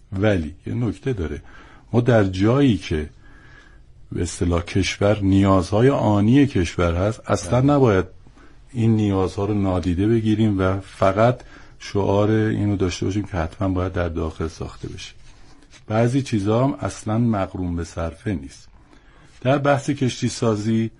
ولی یه نکته داره، ما در جایی که به اصطلاح کشور نیازهای آنی کشور هست اصلا نباید این نیازها رو نادیده بگیریم و فقط شعار اینو داشته باشیم که حتما باید در داخل ساخته بشه. بعضی چیزا هم اصلا مقرون به صرفه نیست. در بحث کشتی سازی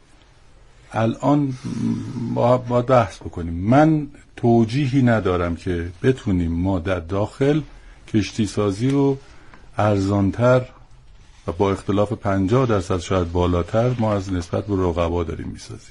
الان با بحث بکنیم. من توجیهی ندارم که بتونیم ما در داخل کشتی سازی رو ارزانتر و با اختلاف 50% شاید بالاتر ما از نسبت به رقبا داریم میسازیم.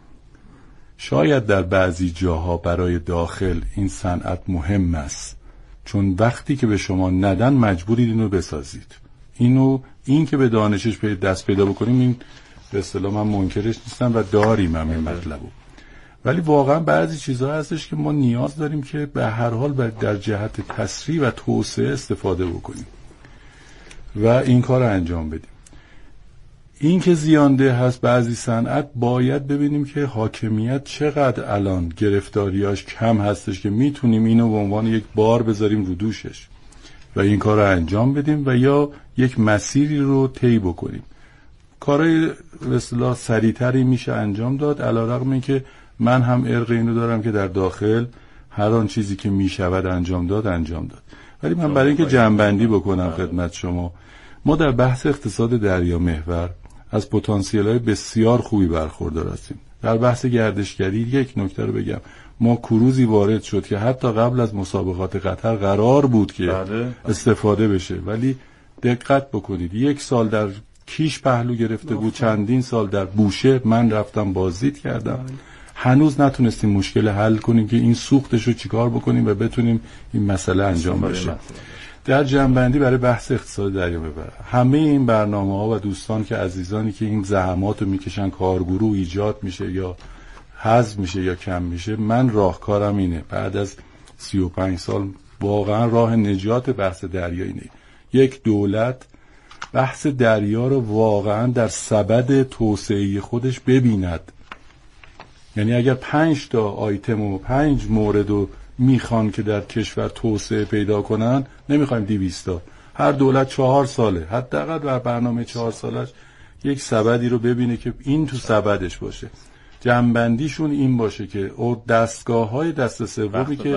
شاید در بعضی جاها برای داخل این صنعت مهم است، چون وقتی که به شما ندن مجبورید اینو بسازید. این که به دانشش دست پیدا بکنیم، این به اصطلاح من منکرش نیستم و داریم هم این مطلبو، ولی واقعا بعضی چیزها هستش که ما نیاز داریم که به هر حال در جهت تسریع و توسعه استفاده بکنیم و این کار رو انجام بدیم. این که زیانده هست بعضی صنعت، باید ببینیم که حاکمیت چقدر الان گرفتاریاش کم هستش که میتونیم اینو به عنوان یک بار بذاریم رو دوشش و این کار رو انجام بدیم و یا یک مسیری رو طی بکنیم. کارهای به اصطلاح سریعتری میشه انجام داد، علیرغم اینکه من هم ارق اینو دارم که در داخل هر آن چیزی که میشود انجام داد. ولی من برای اینکه جمع‌بندی بکنم خدمت شما، ما در بحث اقتصاد دریا محور از پتانسیل‌های بسیار خوبی برخوردار هستیم. در بحث گردشگری یک نکته رو بگم، ما کروزی وارد شد که حتی قبل از مسابقات قطر قرار بود که استفاده بشه، ولی دقت بکنید 1 سال در کیش پهلو گرفته بود، چندین سال در بوشه من رفتم بازدید کردم، هنوز نتونستیم مشکل حل کنیم که این سوختش رو چیکار بکنیم و بتونیم این مسئله انجام بشه. در جنبندی برای بحث اقتصاد دریا محور، همه این برنامه‌ها و دوستان که عزیزانی که این زحمات رو میکشن، کارگروه ایجاد میشه یا حذف میشه یا کم میشه، من راهکارم اینه، بعد از 35 سال واقعا راه نجات بحث دریا اینه، یک دولت بحث دریا رو واقعا در سبد توسعه خودش ببیند. یعنی اگر 5 تا آیتم و 5 مورد رو میخوان که در کشور توسعه پیدا کنن، نمیخوایم 200 تا، هر دولت 4 ساله حداقل بر برنامه 4 سالش یک سبدی رو ببینه که این تو سبدش باشه. جنبندیشون این باشه که دستگاه‌های دست سومی که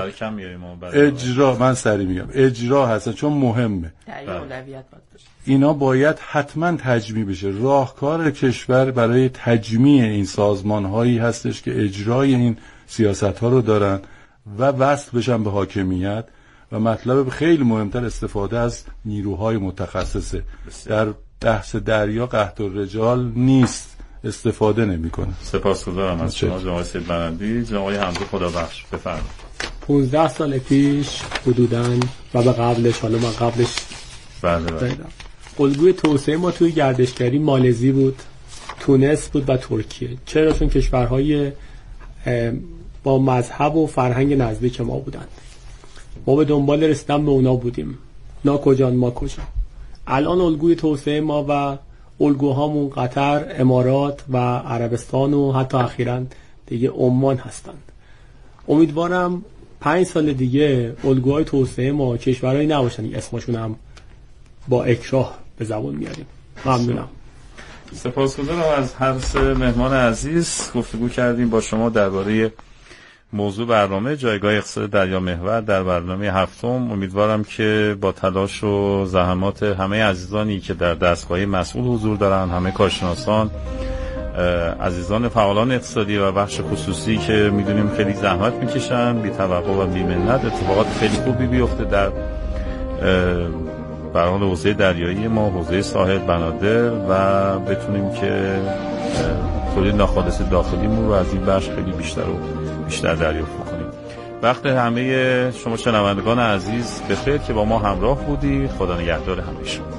اجرا، من سری میگم اجرا هستن چون مهمه، اولویت باشه، اینا باید حتما تجمیع بشه. راهکار کشور برای تجمیع این سازمان‌هایی هستش که اجرای این سیاست‌ها رو دارن و وصل بشن به حاکمیت و مطلب خیلی مهمتر استفاده از نیروهای متخصصه. در بحث دریا قحط الرجال نیست، استفاده نمیکنه. سپاسگزارم از شما جناب سید بندی. جناب حمزه خدابخش بفرمایید. 15 سال پیش حدوداً و به قبلش، حالا من قبلش بله الگوی توسعه ما توی گردشگری مالزی بود، تونس بود و ترکیه. چرا؟ چون کشورهای با مذهب و فرهنگ نزدیک ما بودند. ما به دنبال رسیدن به اونا بودیم، نا کجان ما کجا. الان الگوی توسعه ما و الگوهامون قطر، امارات و عربستان و حتی اخیراً دیگه عمان هستند. امیدوارم 5 سال دیگه الگوهای توسعه ما کشورهایی نباشن که اسمشون هم با اکراه به زبان میاریم. ممنونم. سپاسگزارم از هر سه مهمان عزیز. گفتگو کردیم با شما درباره موضوع برنامه جایگاه اقتصاد دریا محور در برنامه 7. امیدوارم که با تلاش و زحمات همه عزیزانی که در دستگاه مسئول حضور دارن، همه کارشناسان، عزیزان فعالان اقتصادی و بخش خصوصی که میدونیم خیلی زحمت میکشن، بی توقع و بی منت، اتفاقات خیلی خوبی بیفته در برای حوزه دریایی ما، حوزه ساحل بنادر، و بتونیم که تولید ناخالص داخلیمون رو از این بخش خیلی بیشتر دریافت کنیم. وقت همه شما شنوندگان عزیز بخیر که با ما همراه بودی. خدا نگهدار همه شما.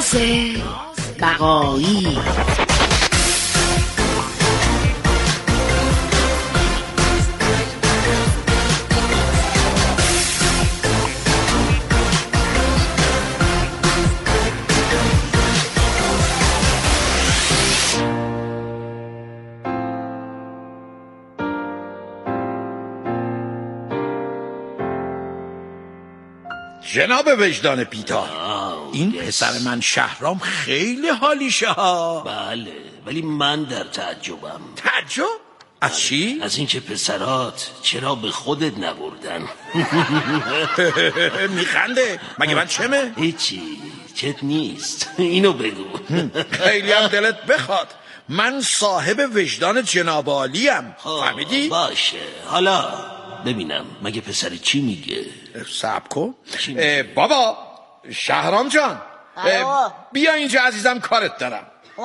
راز بقایی. جناب وجدان پیتار، این پسر من شهرام خیلی حالیشه ها. بله، ولی من در تعجبم. تعجب؟ از چی؟ از اینکه پسرات چرا به خودت نبردن. میخنده؟ مگه من چمه؟ هیچی، چت نیست. اینو بگو. خیلی هم دلت بخواد، من صاحب وجدان جناب عالیم. فهمیدی؟ باشه، حالا ببینم مگه پسر چی میگه؟ صبر کن. بابا شهرام جان، بیا اینجا عزیزم، کارت دارم.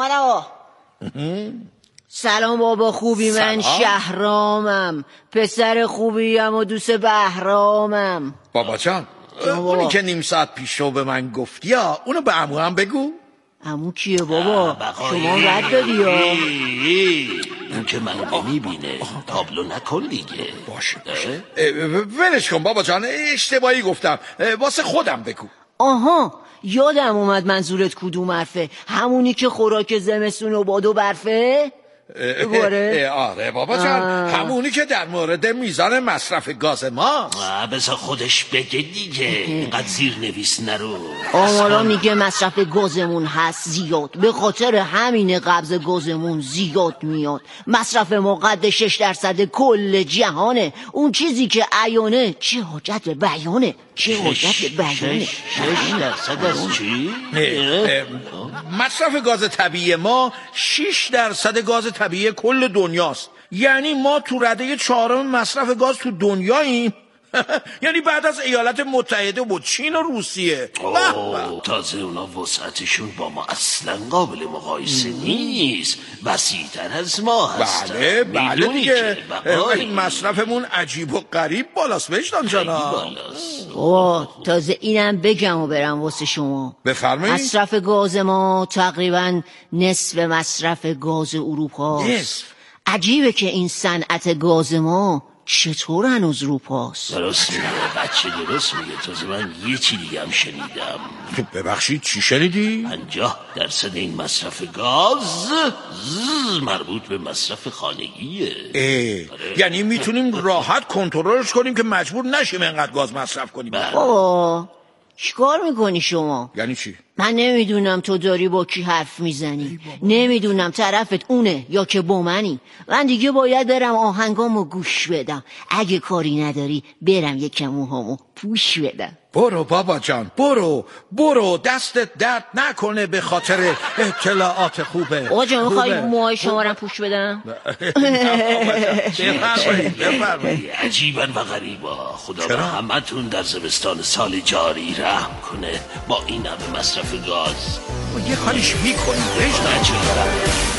سلام بابا، خوبی؟ من شهرامم، پسر خوبیم و دوست بهرامم. بابا جان، اونی که نیم ساعت پیش رو به من گفتی ها، اونو به عمو هم بگو. عمو کیه بابا؟ شما رد دادی ها؟ اون که منو نمیبینه، تابلو نکن دیگه. باشه ولش کن بابا جان، اشتباهی گفتم، واسه خودم بگو. آها، یادم اومد منظورت کدوم حرفه؟ همونی که خوراک زمستون و باد و برفه؟ آره بابا جان، همونی که در مورد میزان مصرف گاز ما. بذار خودش بگه دیگه، اینقدر زیر نویس نرو. آمارا میگه مصرف گازمون هست زیاد، به خاطر همین قبض گازمون زیاد میاد. مصرف ما قد 6% کل جهانه. اون چیزی که عیانه چه حاجت به بیانه، چه حاجت به بیانه. 6% از چی؟ مصرف گاز طبیعی ما 6% گاز طبیعی کل دنیاست. یعنی ما تو رده 4 مصرف گاز تو دنیاییم. یعنی بعد از ایالات متحده و چین و روسیه. تازه اونا وسعتشون با ما اصلا قابل مقایسه نیست، وسیع‌تر از ما هستن. بله دیگه، ولی مصرفمون عجیب و غریب بالاست وجدان جانا. تازه اینم بگم و برم واسه شما. بفرمایید. مصرف گاز ما تقریبا نصف مصرف گاز اروپا. عجیبه که این صنعت گاز ما چطور هنوز رو پاست؟ درست میگه بچه، درست میگه. تازه من یه چی دیگه هم شنیدم. ببخشید چی شنیدی؟ 50% این مصرف گاز مربوط به مصرف خانگیه. یعنی میتونیم راحت کنترلش کنیم که مجبور نشیم اینقدر گاز مصرف کنیم. چیکار میکنی شما؟ یعنی چی؟ من نمیدونم تو داری با کی حرف میزنی، نمیدونم طرفت اونه یا که با منی. من دیگه باید برم آهنگامو گوش بدم. اگه کاری نداری برم یکم موهامو پوش بدم. برو بابا جان، برو دستت درد نکنه به خاطر اطلاعات خوبه. آقا جان میخوایی موهای شما رو پوش بدم؟ بفرمایید. عجیبا و غریبا. خدا به همتون در زمستان سال جاری رحم کنه با این همه مصرف گاز. یه کاریش میکنی وجدان چرا؟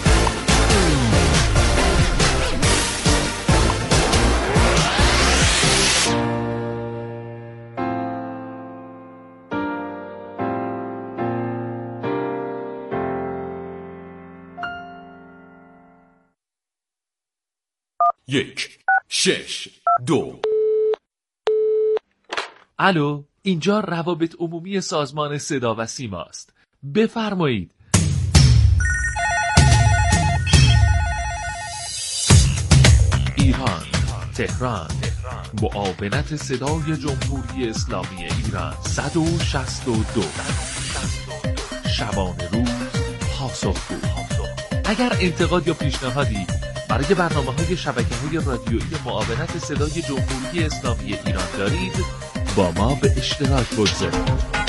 یک 6 2. الو، اینجا روابط عمومی سازمان صدا و سیما است. بفرمایید. ایران، تهران، معاونت صدای جمهوری اسلامی ایران 162. شبانه روز پاسخگو. اگر انتقاد یا پیشنهادی برای برنامه‌های شبکه‌های رادیویی معاونت صدای جمهوری اسلامی ایران دارید، با ما به اشتراک بگذارید.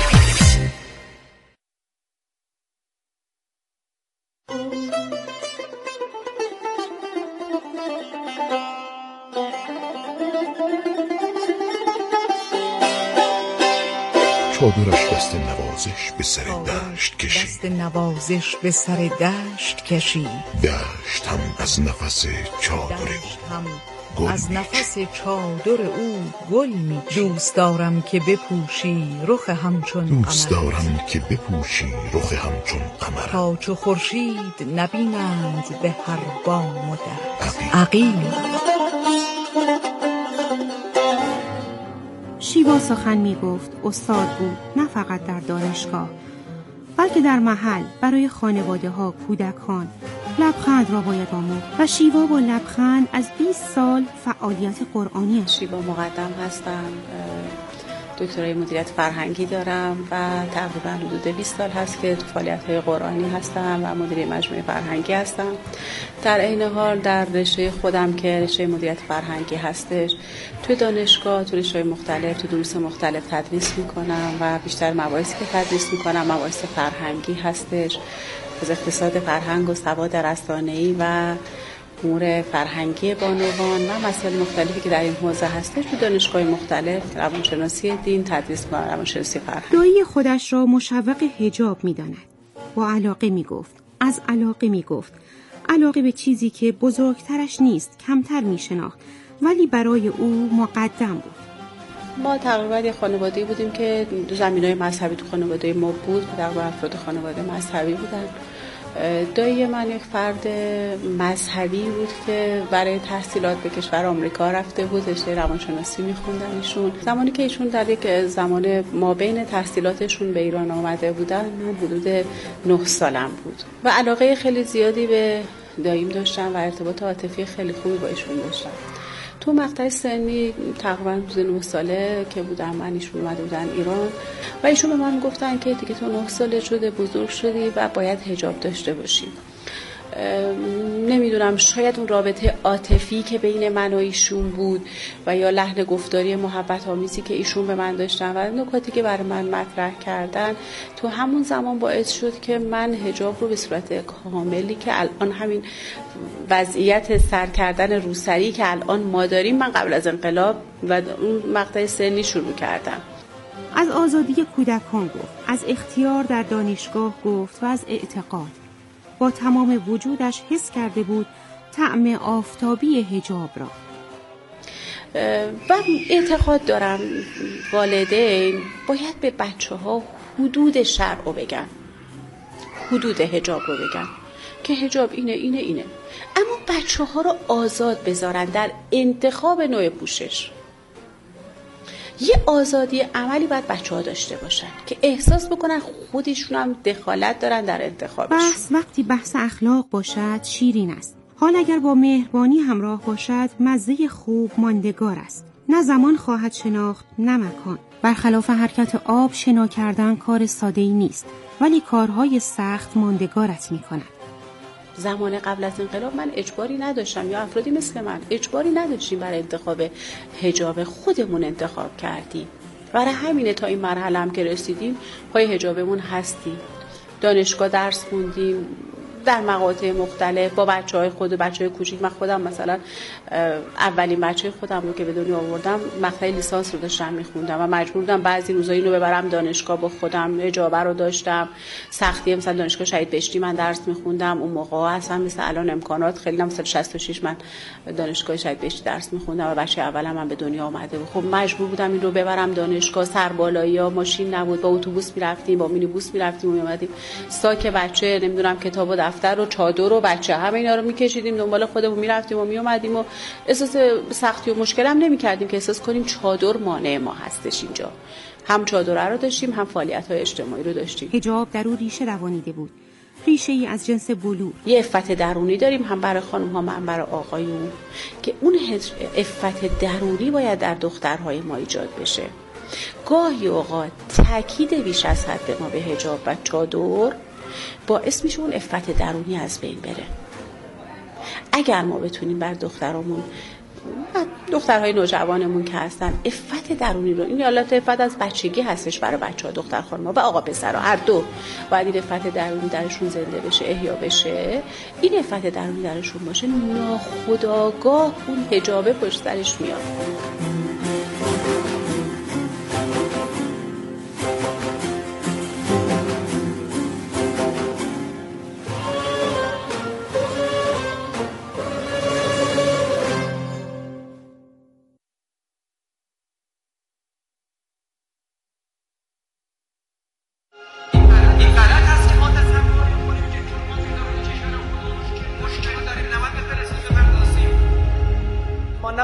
چادرش دست نوازش به سر دشت کشید. دست نوازش به سر دشت کشید. دشت هم از نفس چادر از نفس چادر او گل می دوست دارم که بپوشی رخ همچون قمر دوست دارم که بپوشی رخ همچون قمر تا چو خورشید نبینند به هر بام و در عقیل. شیوا سخن می گفت استاد بود، نه فقط در دانشگاه بلکه در محل برای خانواده ها، کودکان لبخند را باید آموخت و شیوا با لبخند از 20 سال فعالیت قرآنی است. شیوا مقدم هستم، دکترای مدیریت فرهنگی دارم و تقریبا حدود 20 سال هست که تو فعالیت‌های قرآنی هستم و مدیر مجموعه فرهنگی هستم. در عین حال در رشته خودم که رشته مدیریت فرهنگی هستش، توی دانشگاه تو رشته‌های مختلف تو دروس مختلف تدریس می‌کنم و بیشتر مباحثی که تدریس می‌کنم مباحث فرهنگی هستش، از اقتصاد فرهنگ و سواد رسانه‌ای و امور فرهنگی بانوان و مسائل مختلفی که در این حوزه هستش تو دانشگاه مختلف روانشناسی دین تدریس می‌کنم، روانشناسی فرهنگ. دایی خودش را مشوق حجاب می‌داند. با علاقه می‌گفت، از علاقه می‌گفت، علاقه به چیزی که بزرگترش نیست، کمتر می‌شناخت ولی برای او مقدم بود. ما تقریبا یه خانواده‌ای بودیم که زمینه‌های مذهبی تو خانواده ما بود، تقریبا افراد خانواده مذهبی بودن. دایی من یک فرد مذهبی بود که برای تحصیلات به کشور آمریکا رفته بود، رشته روانشناسی می‌خوندن ایشون. زمانی که ایشون در یک زمان مابین تحصیلاتشون به ایران آمده بودن، من حدود 9 سالم بود و علاقه خیلی زیادی به داییم داشتم و ارتباط عاطفی خیلی خوبی با ایشون داشتم. تو مقطع سنی تقریبا 9 ساله که بودم من، ایشون اومده بودن ایران و ایشون به من گفتن که دیگه تو 9 ساله شده، بزرگ شدی و باید حجاب داشته باشی. نمیدونم شاید اون رابطه عاطفی که بین من و ایشون بود و یا لحن گفتاری محبت آمیزی که ایشون به من داشتن و نکاتی که برای من مطرح کردن تو همون زمان باعث شد که من حجاب رو به صورت کاملی که الان همین وضعیت سر کردن روسری که الان ما داریم، من قبل از انقلاب و اون مقطع سنی شروع کردم. از آزادی کودکان گفت، از اختیار در دانشگاه گفت و از اعتقاد. با تمام وجودش حس کرده بود طعم آفتابی حجاب را. و اعتقاد دارم والدین باید به بچه‌ها حدود شرع رو بگن، حدود حجاب رو بگن که حجاب اینه. اما بچه‌ها رو آزاد بذارن در انتخاب نوع پوشش. یه آزادی عملی باید بچه‌ها داشته باشن که احساس بکنن خودشون هم دخالت دارن در انتخابشون. وقتی بحث اخلاق باشد شیرین است. حال اگر با مهربانی همراه باشد مزه خوب ماندگار است. نه زمان خواهد شناخت نه مکان. برخلاف حرکت آب شنا کردن کار ساده‌ای نیست، ولی کارهای سخت ماندگارت می‌کند. زمان قبل از انقلاب من اجباری نداشتم یا افرادی مثل من اجباری نداشتیم برای انتخاب حجاب، خودمون انتخاب کردیم. برای همینه تا این مرحله هم که رسیدیم پای حجابمون هستیم. دانشگاه درس خوندیم در مقاطع مختلف با بچه‌های کوچیک. من خودم مثلا اولین بچه خودم رو که به دنیا آوردم مقطع لیسانس رو داشتم می‌خوندم و مجبور بودم بعضی روزا اینو ببرم دانشگاه با خودم، حجاب رو داشتم. سختی مثلا دانشگاه شهید بهشتی من درس می‌خوندم، اون موقع اصلا مثل الان امکانات خیلی نه، مثلا 66 من دانشگاه شهید بهشتی درس می‌خوندم و بچه اولم من به دنیا آمده بود. خب مجبور بودم این رو ببرم دانشگاه، سربالایی‌ها ماشین نبود، با اتوبوس می‌رفتیم، با مینیبوس می‌رفتیم و می‌اومدیم. ساک بچه نمیدونم کتاب دفتر و چادر و بچه همه اینا رو میکشیدیم دنبال خودمون، میرفتیم و میومدیم و احساس سختی و مشکل هم نمیکردیم که احساس کنیم چادر مانع ما هستش. اینجا هم چادر رو داشتیم هم فعالیت‌های اجتماعی رو داشتیم. حجاب در او ریشه دوانیده بود، ریشه ای از جنس بلور. یه عفت درونی داریم هم برای خانم ها هم برای آقایون که اون عفت درونی باید در دخترهای ما ایجاد بشه. گاهی اوقات تاکید بیش از حد ما به حجاب و چادر باعث میشه اون عفت درونی از بین بره. اگر ما بتونیم بر دخترامون، دخترهای نوجوانمون که هستن، عفت درونی رو، این حالت عفت از بچگی هستش برای بچه‌ها، دختر خانم‌ها و آقا پسرها هر دو، باید این عفت درونی درشون زنده بشه، احیا بشه. این عفت درونی درشون باشه، ناخودآگاه اون حجاب پشت سرش میاد.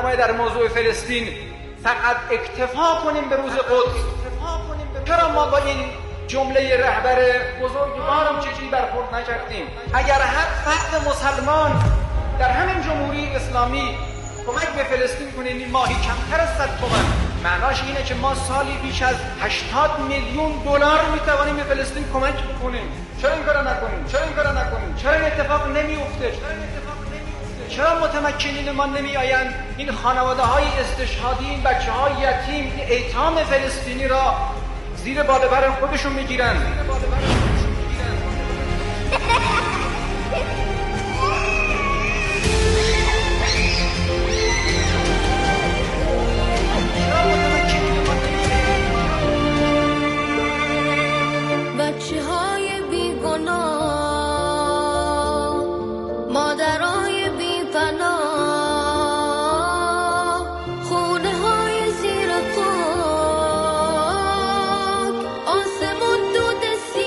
نکنه در موضوع فلسطین فقط اکتفا کنیم به روز قدس. چرا ما با این جمله رهبر بزرگوارم چجوری برخورد نکردیم؟ اگر هر فرد مسلمان در همین جمهوری اسلامی کمک به فلسطین کنه این ماهی کمتر از 100 تومان، معناش اینه که ما سالی بیش از 80 میلیون دلار میتوانیم به فلسطین کمک بکنیم. چرا این کارو نکنیم؟ چرا این اتفاق نمیفته؟ چرا متمکنین ما نمیآیند این خانواده های استشهادی، این بچه های یتیم، این ایتام فلسطینی را زیر بالابر خودشون میگیرن؟ بچه های بیگناه، مادرای بی‌پناه، خونه های زیر خاک، آسمون دود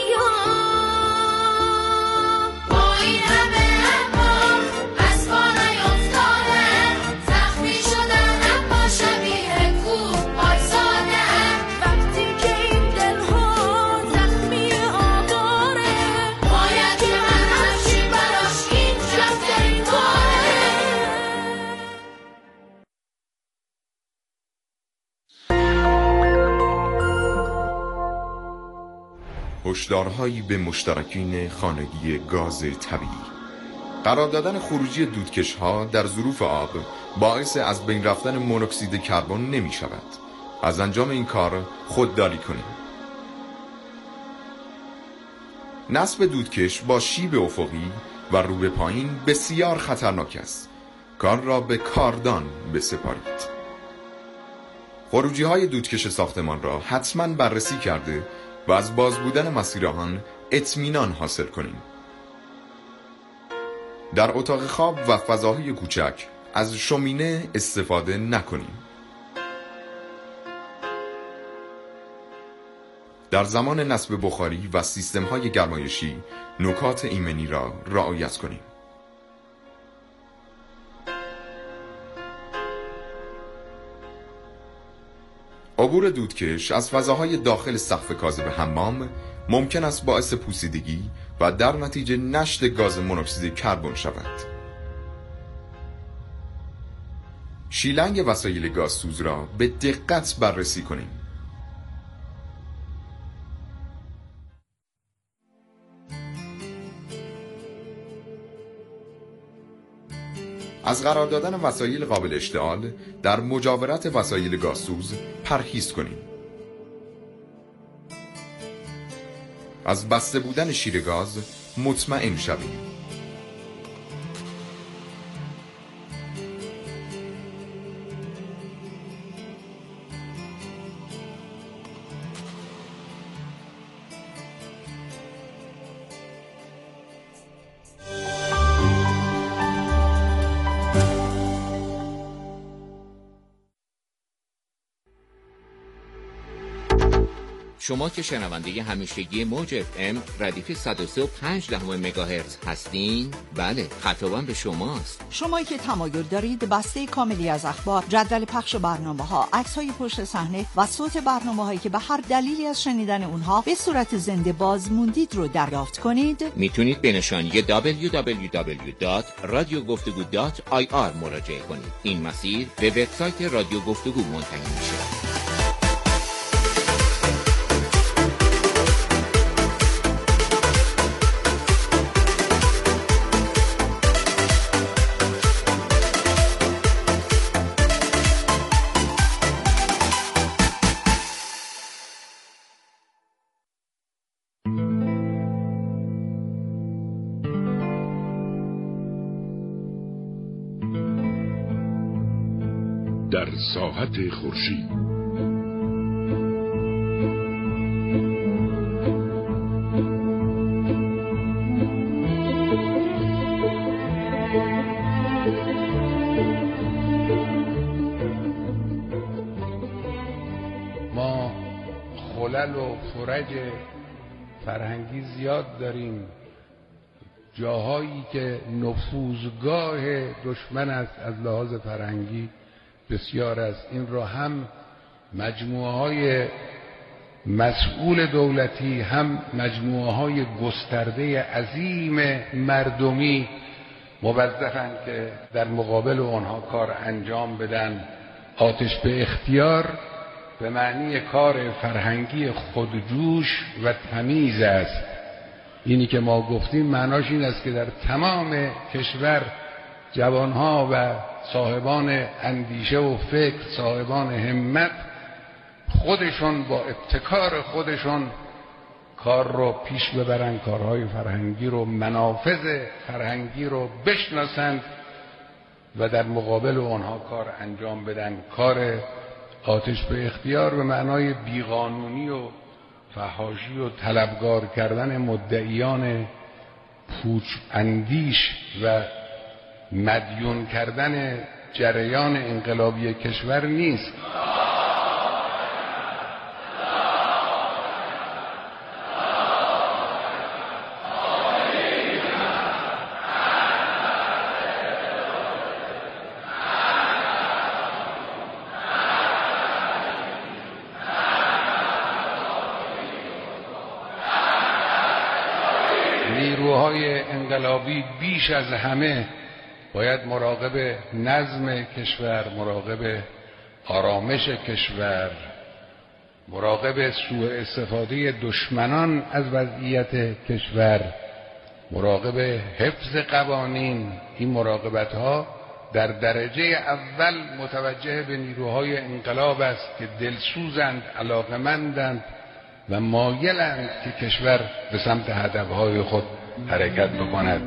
سیاه. با این همه احباب از پا نیفتاده، زخمی شدن اما شبیه کوه آیساده. وقتی که این دلها زخمی آداره، باید که من همچین براش این جفترین کاره. هشدارهایی به مشترکین خانگی گاز طبیعی. قرار دادن خروجی دودکش‌ها در ظروف آب باعث از بین رفتن مونوکسید کربن نمی شود. از انجام این کار خودداری کنیم. نصب دودکش با شیب افقی و رو به پایین بسیار خطرناک است. کار را به کاردان بسپارید. خروجی های دودکش ساختمان را حتما بررسی کرده و از باز بودن مسیر آن اطمینان حاصل کنیم. در اتاق خواب و فضاهای کوچک از شومینه استفاده نکنیم. در زمان نصب بخاری و سیستم‌های گرمایشی نکات ایمنی را رعایت کنیم. عبور دودکش از فضاهای داخل سقف کاذب حمام ممکن است باعث پوسیدگی و در نتیجه نشت گاز مونوکسید کربن شود. شیلنگ وسایل گازسوز را به دقت بررسی کنیم. از قرار دادن وسایل قابل اشتعال در مجاورت وسایل گازسوز پرهیز کنیم. از بسته بودن شیر گاز مطمئن شویم. شما که شنونده همیشگی موج FM ردیف 103.5 مگاهرتز هستین، بله، خطابم به شماست. شمایی که تمایل دارید بسته کاملی از اخبار، جدول پخش برنامه‌ها، عکس‌های پشت صحنه و صوت برنامه‌هایی که به هر دلیلی از شنیدن اونها به صورت زنده باز موندید رو دریافت کنید، میتونید به نشانی www.radiogoftugou.ir مراجعه کنید. این مسیر به وبسایت رادیو گفتگو منتهی میشه. در ساحت خورشید ما خلل و فرج فرهنگی زیاد داریم، جاهایی که نفوذگاه دشمن است از لحاظ فرهنگی بسیار است. این را هم مجموعه های مسئول دولتی، هم مجموعه های گسترده عظیم مردمی موظفند که در مقابل آنها کار انجام بدن. آتش به اختیار به معنی کار فرهنگی خودجوش و تمیز است. اینی که ما گفتیم معناش این است که در تمام کشور جوانها و صاحبان اندیشه و فکر، صاحبان همت، خودشون با ابتکار خودشون کار رو پیش ببرن، کارهای فرهنگی رو، منافذ فرهنگی رو بشناسند و در مقابل آنها کار انجام بدن. کار آتش به اختیار به معنای بیقانونی و فحاشی و طلبگار کردن مدعیان پوچ اندیش و مدیون کردن جریان انقلابی کشور نیست. نیروهای انقلابی بیش از همه باید مراقب نظم کشور، مراقب آرامش کشور، مراقب سوء استفاده دشمنان از وضعیت کشور، مراقب حفظ قوانین. این مراقبت ها در درجه اول متوجه به نیروهای انقلاب است که دلسوزند، علاقمندند و مایلند که کشور به سمت هدفهای خود حرکت بکند.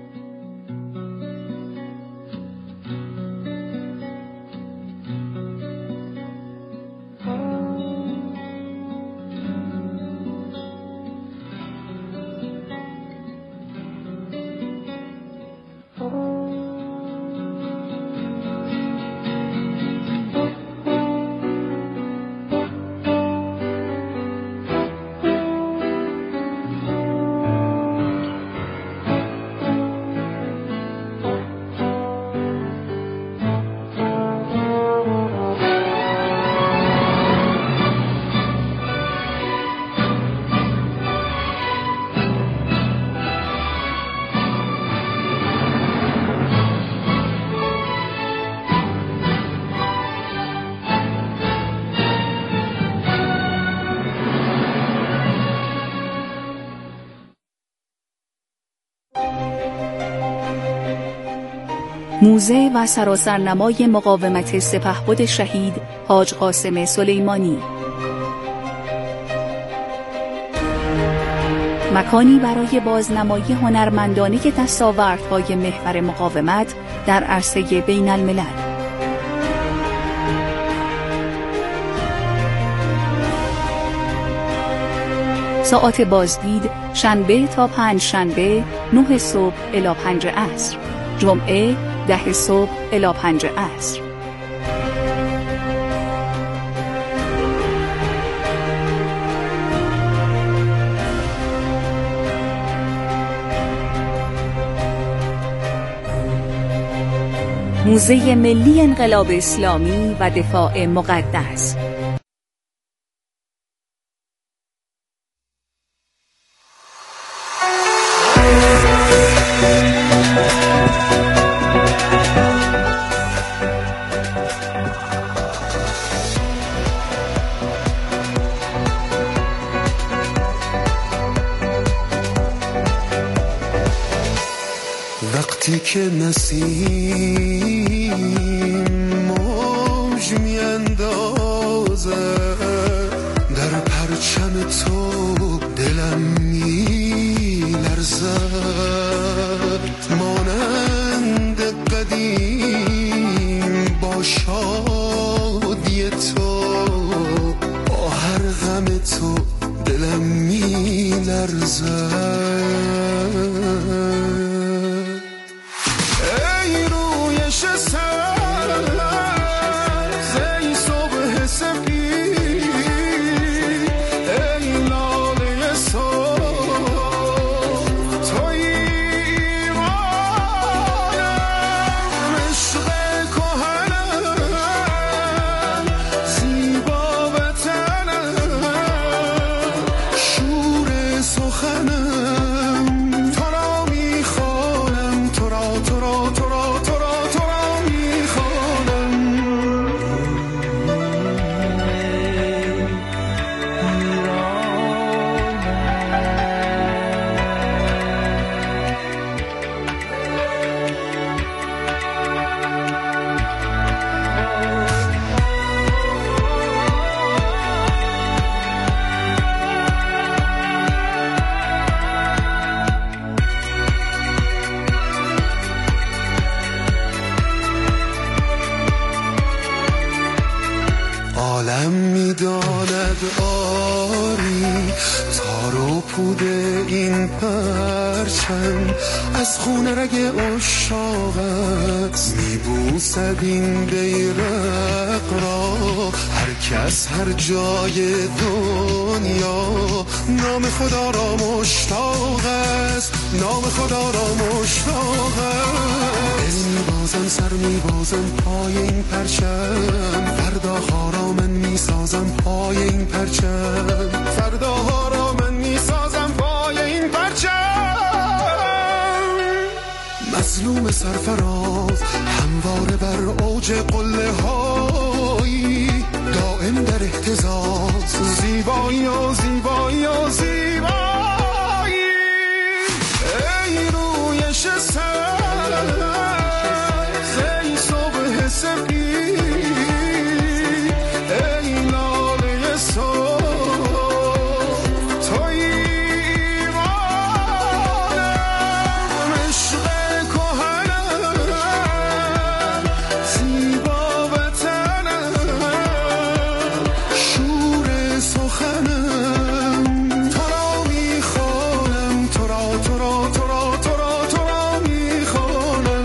موزه و سراسرنمای مقاومت سپهبد شهید حاج قاسم سلیمانی. مکانی برای بازنمایی هنرمندانه دستاوردهای محور مقاومت در عرصه بین الملل. ساعات بازدید شنبه تا پنجشنبه 9 صبح الی 5 عصر، جمعه 10 صبح الی 5 عصر. موزه ملی انقلاب اسلامی و دفاع مقدس. وقتی که نسیم موج میاندازه در پرچم تو دلم میلرزد، مانند قدیم با شادی تو، با هر غم تو دلم میلرزد. پود این پرچم از خون رگ عشاقت میبوسد این بیرق را هر کس هر جای دنیا نام خدا را مشتاق است نام خدا را مشتاق است دل میبازم سر میبازم پای این پرچم فرداها را من میسازم پای این پرچم فرداها را من میسازم پای این پرچم مظلوم سرفراز همواره بر اوج قله هایی دائم در اهتزاز زیبایی و زیبایی و زیبایی ای رویش سر ای صبح سپید ای لاله صبح توی ایمانم عشق کهنم زیبا وطنم شور سخنم تو را میخوانم تو را تو را تو را تو را تو را میخوانم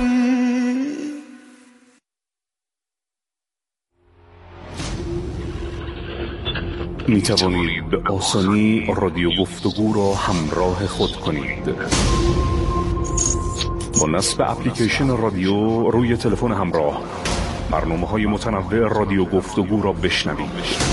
می توانید به آسانی رادیو گفتگو را همراه خود کنید. با نصب اپلیکیشن رادیو روی تلفن همراه برنامه‌های متنوع رادیو گفتگو را بشنوید.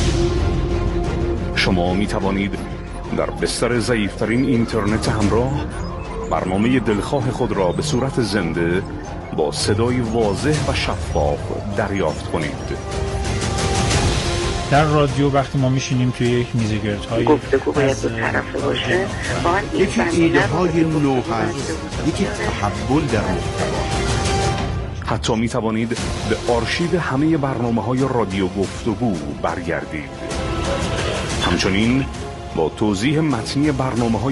شما می توانید در بستر ضعیف‌ترین اینترنت همراه برنامه دلخواه خود را به صورت زنده با صدای واضح و شفاف دریافت کنید. در رادیو وقتی ما میشینیم توی یک میز گردهای گفتگو باید دو طرفه باشه، یکی ایده های نو هست، یکی تحول در محتوا. حتی می توانید به آرشیو همه برنامه‌های رادیو گفتگو برگردید. همچنین با توضیح متنی برنامه‌های